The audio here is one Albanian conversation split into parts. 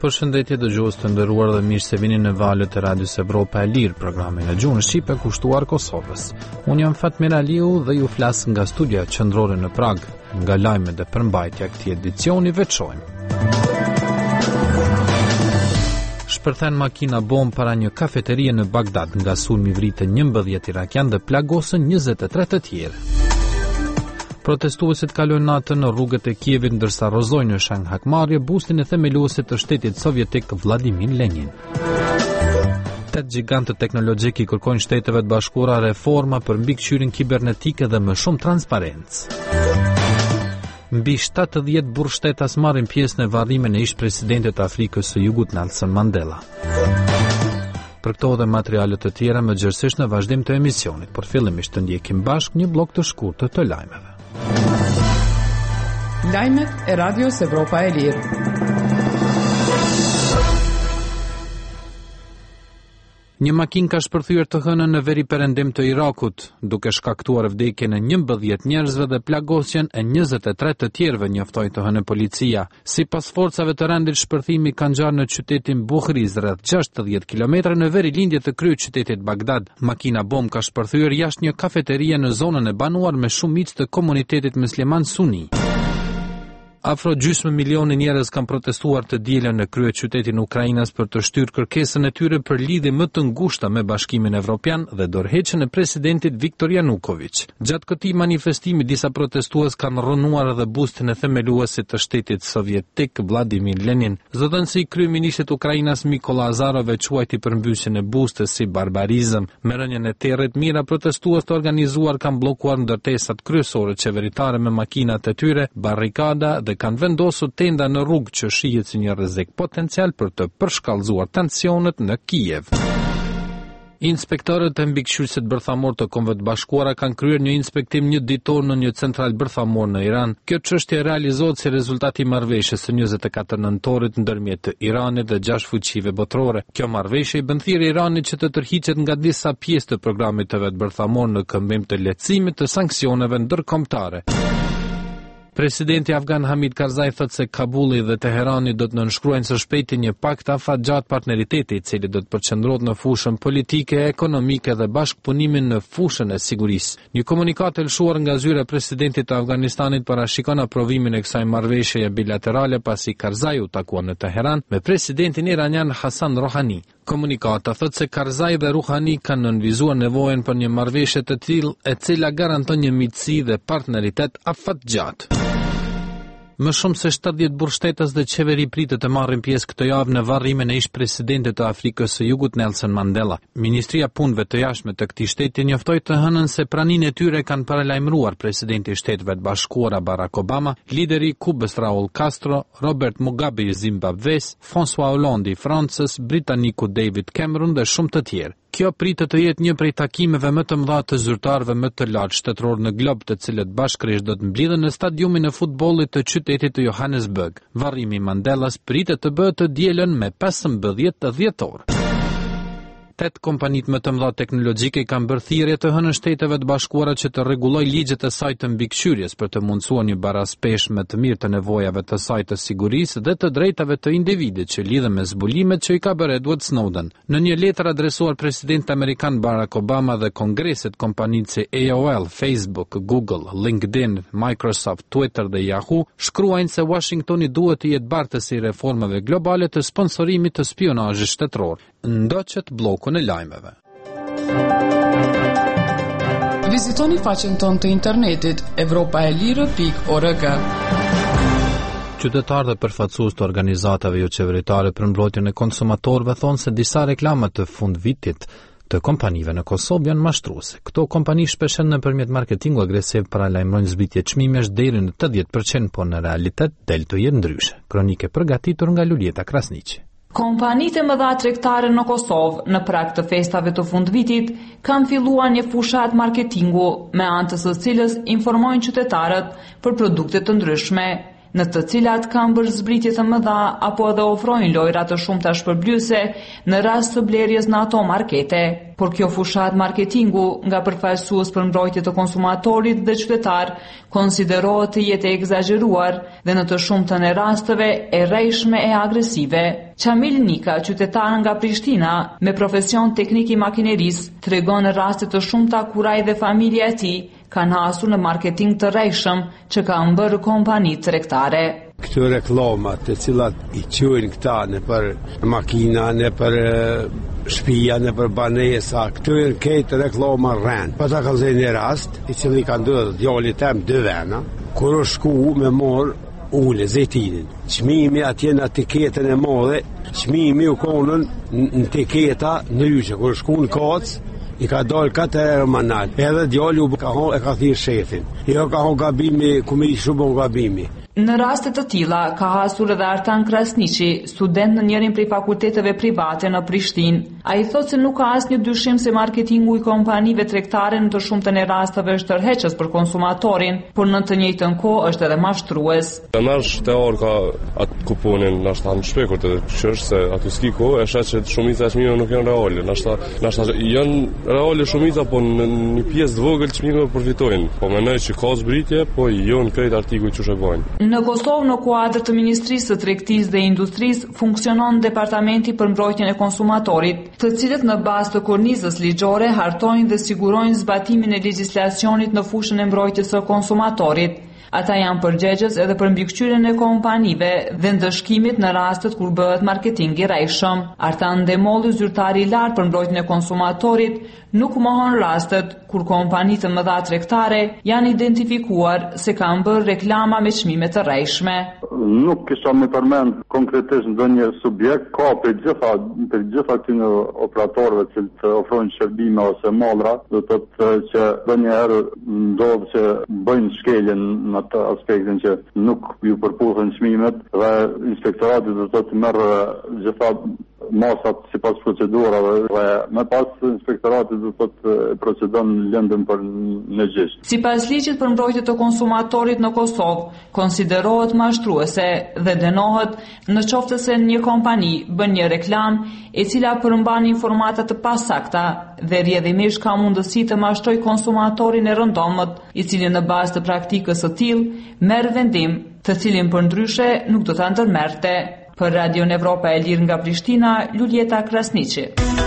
Përshëndetje dëgjues të nderuar dhe mirë se vini në valët e Radios Evropa e Lirë, programin e gjuhës shqipe kushtuar Kosovës. Unë jam Fatmir Aliu dhe ju flas nga studia qendrore në Prag. Nga lajmet dhe përmbajtja këtij edicioni veçojmë. Shpërthen makina bombë para një kafeterie në Bagdad, nga sulmi vritën 11 irakian dhe plagosën 23 të tjerë. Protestuesit kalojnë natën në rrugët e Kievit ndërsa rozojnë në shenjë hakmarrje bustin e themeluesit të shtetit sovjetik Vladimir Lenin. 8 gjigantët teknologjik i kërkojnë Shteteve të Bashkuara reforma për mbikëqyrjen kibernetike dhe më shumë transparencë. Mbi 70 burrshtetas marrin pjesë në varrimin e ish-presidentit të Afrikës së Jugut Nelson Mandela. Për këto dhe materialet të tjera më gjërësisht në vazhdim të emisionit, por fillimisht të ndjekim bashkë një blok të shkurtër të lajmeve. Lajmet e Radios Evropa e Lirë. Një makinë ka shpërthyer të hënën në veri perëndim të Irakut, duke shkaktuar vdekjen e 11 njerëzve dhe plagosjen e 23 të tjerëve, njoftoi të hënë policia. Sipas forcave të rendit, shpërthimi ka ngjarë në qytetin Buhriz, rreth 60 kilometra në verilindje të kryeqytetit Bagdad. Makina bombë ka shpërthyer jashtë një kafeterie në zonën e banuar me shumë miq të komunitetit musliman suni. Afro gjysmë milioni njerëz kanë protestuar të dielën në kryeqytetin e Ukrainës për të shtyrë kërkesën e tyre për lidhje më të ngushta me Bashkimin Evropian dhe dorëheqjen e presidentit Viktor Yanukovych. Gjatë këtij manifestimi disa protestues kanë rrënuar edhe bustin e themeluesit të shtetit sovjetik Vladimir Lenin. Zëdhënësi i kryeministit Ukrainës Mykola Azarov e quajti përmbysjen e bustës si barbarizëm. Me rënien e territ, mira protestues të organizuar kanë bllokuar ndërtesat kryesore qeveritare me makinat e tyre, barrikada dhe kanë vendosur tenda në rrugë që shihet si një rrezik potencial për të përshkallëzuar tensionet në Kiev. Inspektorët e mbikëqyrësit bërthamor të Kombeve të Bashkuara kanë kryer një inspektim një ditor në një central bërthamor në Iran. Kjo çështje realizohet si rezultat i marrëveshjes së 24 nëntorit ndërmjet Iranit dhe 6 fuqive botërore. Kjo marrëveshje i bën thirrje Iranit që të tërhiqet nga disa pjesë të programit të vet bërthamor në këmbim të lehtësimit të sanksioneve ndërkombëtare. Presidenti Afgan Hamid Karzai thotë se Kabuli dhe Teherani do të nënshkruajnë së shpejti një pakt afatgjat partneriteti i cili do të përqendrohet në fushën politike, ekonomike dhe bashkëpunimin në fushën e sigurisë. Një komunikat e lëshuar nga zyra e presidentit të Afganistanit parashikon aprovimin e kësaj marrëveshjeje bilaterale pasi Karzai u takua në Teheran me presidentin iranian Hasan Rohani. Komunikata thotë se Karzai dhe Rouhani kanë nënvizuar nevojën për një marrëveshje të tillë e cila garanton një miqësi dhe partneritet afatgjat. Më shumë se 70 burrshtetas dhe qeveri pritet të marrin pjesë këtë javë në varrimin e ish-presidentit të Afrikës së Jugut Nelson Mandela. Ministria e Punëve të Jashtme të këtij shteti njoftoi të hënën se praninë e tyre kanë paralajmëruar presidenti i Shteteve të Bashkuara Barack Obama, lideri i Kubës Raul Castro, Robert Mugabe i Zimbabves, François Hollande i Francës, britaniku David Cameron dhe shumë të tjerë. Kjo pritet të jetë një prej takimeve më të mëdha të zyrtarëve më të lartë shtetëror në glob, të cilët bashkërisht do të mblidhen në stadiumin e futbollit të qytetit të Johannesburg. Varrimi i Mandelas pritet të bëhet të dielën me 15 dhjetor. 8 kompanitë më të mëdha teknologjike kanë bërë thirrje të hënën Shteteve të Bashkuara që të rregullojë ligjet e saj të mbikëqyrjes për të mundësuar një baraspeshje të mirë të nevojave të saj të sigurisë dhe të drejtave të individit që lidhen me zbulimet që i ka bërë Edward Snowden. Në një letër adresuar presidentit amerikan Barack Obama dhe Kongresit, kompanitë si AOL, Facebook, Google, LinkedIn, Microsoft, Twitter dhe Yahoo shkruajnë se Washingtoni duhet të jetë bartësi i reformave globale të sponsorimit të spionazhit shtetëror. Ndoqet blokun e lajmeve. Vizitoni faqen tonë të internetit europaelire.org. Qytetarë dhe përfaqësues të organizatave jo qeveritare për mbrojtjen e konsumatorëve thonë se disa reklama të fundvitit të kompanive në Kosovë janë mashtruese. Këto kompani shpeshherë nëpërmjet marketingu agresiv paralajmërojnë zbritje çmimesh deri në 80%, por në realitet del të jetë ndryshe. Kronike përgatitur nga Lulieta Krasniqi. Kompanitë e mëdha tregtare në Kosovë, në prag të festave të fundvitit, kanë filluar një fushat marketingu me anë të së cilës informojnë qytetarët për produkte të ndryshme. në të cilat kanë bërë zbritje të mëdha apo edhe ofrojnë lojra të shumta shpërblyese në rast të blerjes në ato markete. Por kjo fushat marketingu nga përfaqësues për mbrojtje të konsumatorit dhe qytetar konsiderohet të jetë e egzageruar dhe në të shumtën e rasteve e rrejshme e agresive. Qamil Nika, qytetar nga Prishtina me profesion teknik i makinerisë, tregon në raste të shumta kur ai dhe familja e tij kanë hasur në marketing të rrejshëm që kanë bërë kompani tregtare. Këto reklamat të cilat i quajnë këta në për makina, në për shtëpia, në për banesa, këto janë këtë reklama rrend. Pa ta ka zënë një rast, i cili ka ndodhur djali tem 2 vena, kur u shku me mor ule zejtinin. Çmimi atje në etiketën e madhe, çmimi u konën në etiketa ndryshe, kur shku në kac i ka dalë 4 euro manal. Edhe djali e ka thirrë shefin. Jo ka gabimi, ku më i shumë gabimi. Në raste të tilla ka hasur edhe Artan Krasniqi, student në njërin prej fakulteteve private në Prishtinë. Ai thotë se nuk ka asnjë dyshim se marketingu i kompanive tregtare në të shumtën e rasteve është tërheqës për konsumatorin, por në të njëjtën kohë është edhe mashtrues. Nash teor ka atë kuponin nashta në shpekur të qështë se aty s'ki kohë, e shet që shumica e çmimeve nuk janë reale. Nashta janë reale shumica, po në një pjesë të vogël çmimeve përfitojnë. Po mendoj që ka zbritje, po jo në krejt artikuj që shëbojnë. Në Kosovë, në kuadër të Ministrisë së Tregtisë dhe Industrisë, funksionon Departamenti për Mbrojtjen e Konsumatorit, të cilët në bazë të kornizës ligjore hartojnë dhe sigurojnë zbatimin e legjislacionit në fushën e mbrojtjes së konsumatorit. Ata janë përgjegjës edhe për mbikëqyrjen e kompanive dhe ndëshkimit në rastet kur bëhet marketing i rrejshëm. Artan Demolli, zyrtari i lartë për mbrojtjen e konsumatorit, nuk mohon rastet kur kompani të mëdha tregtare janë identifikuar se kanë bërë reklama me çmime të rrejshme. Nuk kisha me përmend konkretisht ndonjë subjekt, ka për gjitha këtyre operatorëve që të ofrojnë shërbime ose mallra, do të thotë që ndonjëherë ndodh që bëjnë shkeljen në atë aspektin që nuk ju përputhen çmimet dhe inspektorati do të thotë merr gjitha masat sipas procedurave dhe më pas inspektorati do të thotë procedon lëndën për në gjyq. Sipas ligjit për mbrojtje të konsumatorit në Kosovë, konsiderohet mashtruese dhe dënohet në qoftë se një kompani bën një reklam e cila përmban informata të pasakta dhe rrjedhimisht ka mundësi të mashtrojë konsumatorin e rëndomët, i cili në bazë të praktikës së tillë merr vendim, të cilin përndryshe nuk do ta ndërmerrte. Për Radio Evropa e Lirë nga Prishtina, Luljeta Krasniqi.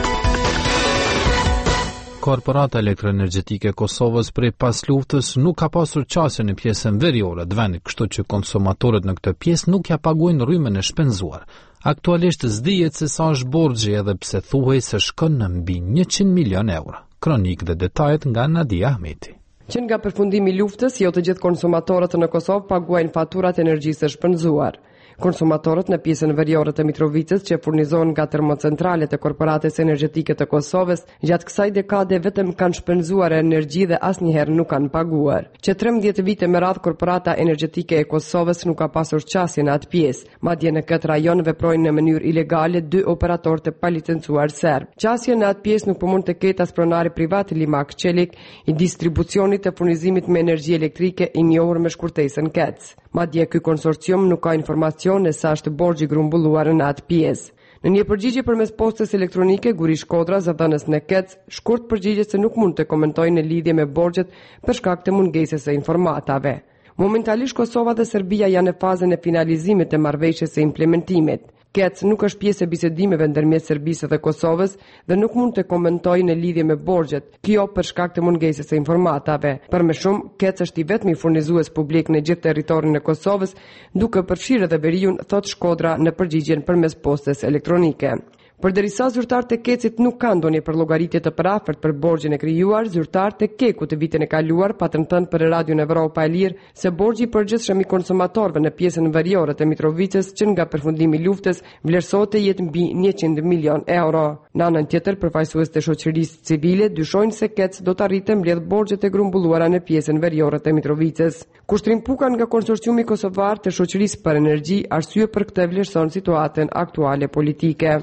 Korporata Elektroenergjetike e Kosovës prej pas luftës nuk ka pasur qasje në pjesën veriore të vendit, kështu që konsumatorët në këtë pjesë nuk ja paguajnë rrymën e shpenzuar. Aktualisht s'dihet se sa është borxhi edhe pse thuhej se shkon në mbi 100 milion euro. Kronik dhe detajet nga Nadia Ahmeti. Që nga përfundimi i luftës, jo të gjithë konsumatorët në Kosovë paguajnë faturat energjisë së shpenzuar. Konsumatorët në pjesën veriore të Mitrovicës që furnizohen nga termocentralet e Korporatës Energjetike të Kosovës, gjatë kësaj dekade vetëm kanë shpenzuar energji dhe asnjëherë nuk kanë paguar. Që 13 vite me radhë Korporata Energjetike e Kosovës nuk ka pasur qasje në atë pjesë. Madje në këtë rajon veprojnë në mënyrë ilegale 2 operatorë të palicencuar serb. Qasje në atë pjesë nuk po mund të ketë as pronari privat Limak Çelik i distribucionit të furnizimit me energji elektrike i njohur me shkurtesën KEC. Madje ky konsorcium nuk ka informacion e sa është borxhi grumbulluar në atë pjesë. Në një përgjigje përmes postës elektronike, Guri Shkodra, zëdhënës në KEC, shkurt përgjigjet se nuk mund të komentojë në lidhje me borxhet për shkak të mungesës së informatave. Momentalisht Kosova dhe Serbia janë në fazën e finalizimit të marrëveshjes së implementimit. KEC nuk është pjesë e bisedimeve ndërmjet Serbisë dhe Kosovës dhe nuk mund të komentojë në lidhje me borxhet, kjo për shkak të mungesës së informatave. Për më shumë, KEC është i vetmi furnizues publik në gjithë territorin e Kosovës, duke përfshirë edhe veriun, thot Shkodra në përgjigjen përmes postës elektronike. Përderisa zyrtarët e KEC-it nuk kanë ndonjë përllogaritje të parafort për borxhin e krijuar, zyrtarët e KEK-ut të vitin e kaluar patën thënë për Radio Evropa e Lirë se borxhi i përgjithshëm i konsumatorëve në pjesën veriore të Mitrovicës që nga përfundimi i luftës vlerësohet të jetë mbi 100 milion euro. Në anën tjetër, përfaqësues të shoqërisë civile dyshojnë se KEC do të arrijë mbledh borxhet e grumbulluara në pjesën veriore të Mitrovicës. Kushtrim Pukan nga Konsorciumi Kosovar të Shoqërisë për Energji, arsye për këtë vlerëson situatën aktuale politike.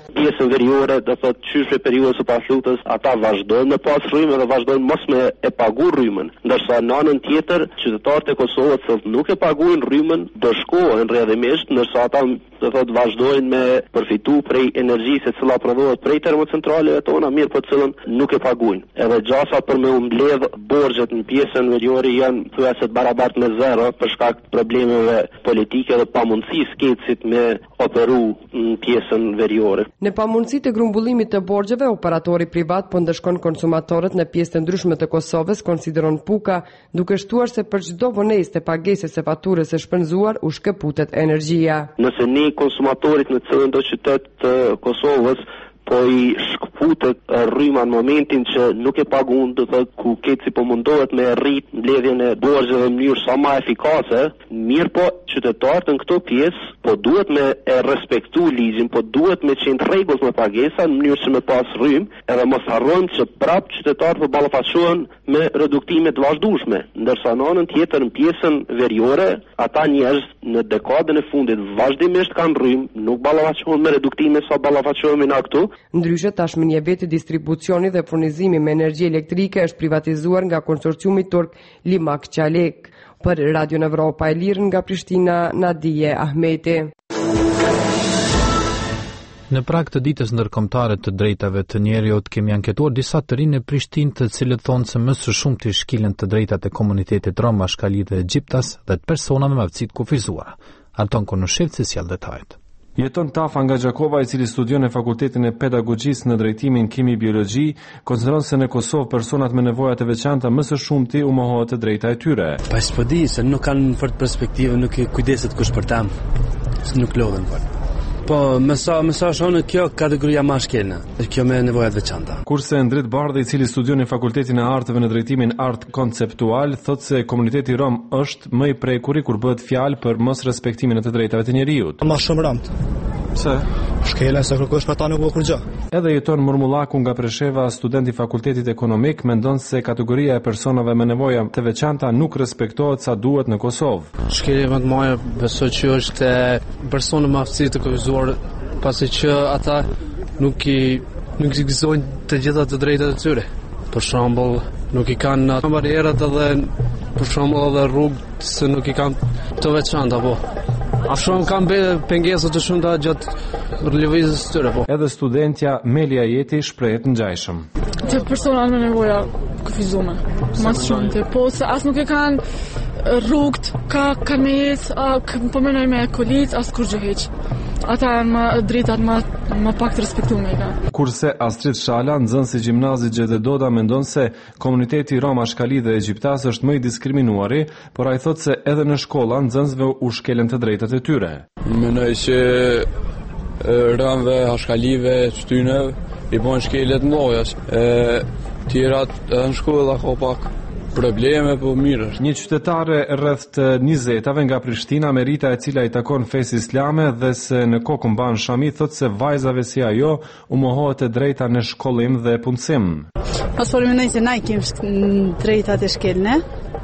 pjesën veriore, do thotë qysh me periudhën së paslutës, ata vazhdojnë me pas rrymë dhe vazhdojnë mos me e pagu rrymën. Ndërsa në anën tjetër, qytetarët e Kosovës që nuk e paguajnë rrymën, do shkohen rrjedhimisht, ndërsa ata do thotë vazhdojnë me përfitu prej energjisë e cila prodhohet prej termocentraleve tona, mirë po cilën nuk e paguajnë. Edhe gjasat për me mbledh borxhet në pjesën veriore janë thuajse të barabartë me zero për shkak të problemeve politike dhe pamundësisë kecit me operu në pjesën veriore. Në pamundësi të grumbullimit të borxheve, operatori privat po ndëshkon konsumatorët në pjesë të ndryshme të Kosovës, konsideron Puka, duke shtuar se për çdo vonesë të pagesës së faturës së shpenzuar u shkëputet energjia. Nëse ne konsumatorit në cilën do qytet të Kosovës po i shkëputet rryma në momentin që nuk e pagun, do thotë ku keci po mundohet me rrit mbledhjen e borxheve në mënyrë sa më efikase, mirë po qytetarët në këto pjesë po duhet me e respektu ligjin, po duhet me qenë rregullt me pagesa në mënyrë që me pas rrymë, edhe mos harrojmë që prapë qytetarët po ballafaqohen me reduktime të vazhdueshme, ndërsa në anën tjetër në pjesën veriore, ata njerëz në dekadën e fundit vazhdimisht kanë rrymë, nuk ballafaqohen me reduktime sa ballafaqohemi na këtu. Ndryshe, tashmë një veti distribucioni dhe furnizimi me energji elektrike është privatizuar nga konsorciumi turk Limak Çalek. Për Radio Evropa e Lirë nga Prishtina, Nadije Ahmeti. Në prag të ditës ndërkombëtare të drejtave të njerëzit kemi anketuar disa të rinë në Prishtinë, të cilët thonë se më së shumti shkilen të drejtat e komunitetit rom, Bashkali dhe Egjiptas dhe të persona me mavësi të kufizuara. Anton Konushevci sjell detajet. Jeton Tafa nga Gjakova, i cili studion në Fakultetin e Pedagogjisë në drejtimin kimi biologji, konsideron se në Kosovë personat me nevoja të veçanta më së shumti u mohohet të drejta e tyre. Pa s'podi se nuk kanë fort perspektivë, nuk i kujdeset kush për tam, nuk lodhen fort. Po, më sa shonë kjo kategoria mashkelna, kjo me nevojat veçanta. Kurse Ndrit Bardhi, i cili studion në Fakultetin e Artëve në drejtimin art konceptual, thot se komuniteti rom është më i prekur kur bëhet fjalë për mos respektimin e të drejtave të njerëzit. Më shumë ramt. Pse? Shkela se kërkosh pa ta nuk kur gjë. Edhe jeton Murmullaku nga Presheva, student i Fakultetit Ekonomik, mendon se kategoria e personave me nevoja të veçanta nuk respektohet sa duhet në Kosovë. Shkelja më të madhe besoj që është personë me aftësi të kufizuar, pasi që ata nuk i gëzojnë të gjitha të drejtat e tyre. Për shembull, nuk i kanë barierat edhe për shembull edhe rrugë se nuk i kanë të veçanta apo. A shumë kam pengesa të shumta gjatë lëvizjes së tyre po. Edhe studentja Melia Jeti shprehet ngjajshëm. Të personat me nevoja kufizuar, më shumë, po se as nuk e kanë rrugët, kanë me jetë, po menoj me kolit, as kur gjë heq. Ata janë më drejtat më pak të respektuar nga. Kurse Astrid Shala, nxënës i gjimnazit Gjede Doda, mendon se komuniteti rom, Bashkali dhe Egjiptas është më i diskriminuari, por ai thotë se edhe në shkolla nxënësve u shkelen të drejtat e tyre. Mendoj se romëve, Bashkalive, shtynë i bën shkelet mëdha. Tjerat në shkolla ka pak probleme, po mirë është. Një qytetare rreth 20-ave nga Prishtina, Merita, e cila i takon fesë islame dhe se në kokën ban Shami, thot se vajzave si ajo u mohohet e drejta në shkollim dhe punësim. Pas përmenoj se na i kemi drejtat e shkelne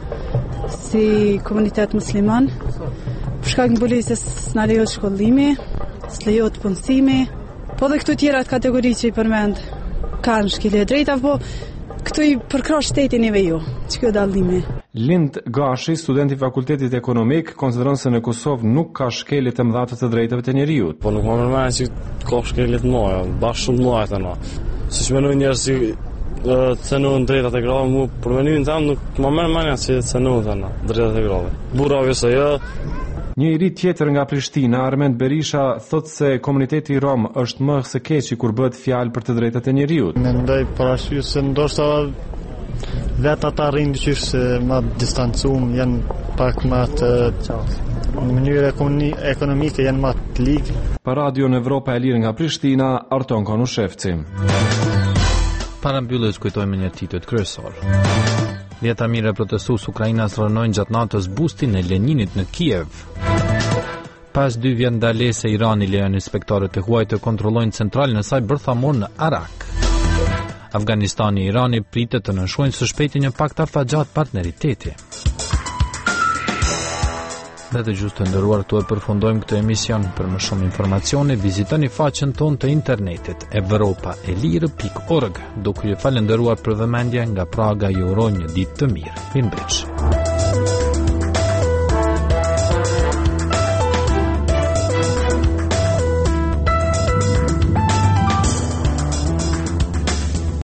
si komunitet musliman. Për shkak të bulisë s'na lejohet shkollimi, s'lejohet punësimi, po dhe këto tjerat kategori që i përmend kanë shkelje drejta, po këtu i përkrash shtetin i vejo, që kjo dallimi. Lind Gashi, student i Fakultetit Ekonomik, konsideron se në Kosovë nuk ka shkelje të mëdha të drejtave të njerëzit. Po nuk më mërmejnë që ka shkelje të mëdha, bashkë shumë të mëdha të na. Siç mendoj njerëz si cenohen drejtat e grave, mu për menimin tim nuk më mërmejnë që cenohen drejtat e grave. Burrave se jo. Një i ri tjetër nga Prishtina, Armend Berisha, thot se komuniteti rom është më së keqi kur bëhet fjalë për të drejtat e njerëzit. Mendoj për arsye se ndoshta vetë ata rrinë dyqysh se më distancuar, janë pak më të në mënyrë ekonomike janë më të ligë. Për Radio Evropa e Lirë nga Prishtina, Arton Konushevci. Para mbylljes kujtojmë një titujt kryesor. Dhjetë mijë protestues ukrainas rënojnë gjatë natës bustin e Leninit në Kiev. Pas 2 vjet ndalese, Irani lejon inspektorët e huaj të kontrollojnë centralën e saj bërthamor në Arak. Afganistani e Irani pritet të nënshkruajnë së shpejti një pakt arfagjatë partneriteti. Dhe të gjithë të nderuar, tu e përfundojmë këtë emision. Për më shumë informacione, vizitoni faqen tonë të internetit europaelirë.org. Duke ju falendëruar për vëmendje, nga Praga ju uroj një ditë të mirë. Mirëmbrëmje.